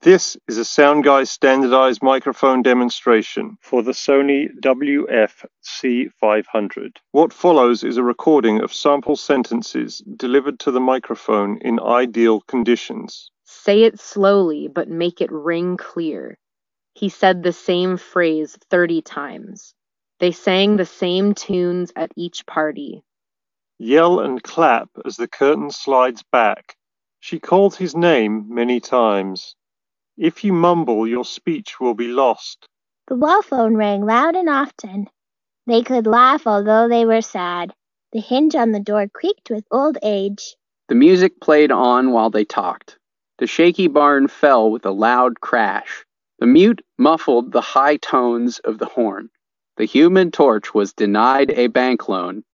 This is a SoundGuy standardized microphone demonstration for the Sony WF-C500. What follows is a recording of sample sentences delivered to the microphone in ideal conditions. Say it slowly, but make it ring clear. He said the same phrase 30 times. They sang the same tunes at each party. Yell and clap as the curtain slides back. She called his name many times. If you mumble, your speech will be lost. The wall phone rang loud and often. They could laugh although they were sad. The hinge on the door creaked with old age. The music played on while they talked. The shaky barn fell with a loud crash. The mute muffled the high tones of the horn. The Human Torch was denied a bank loan.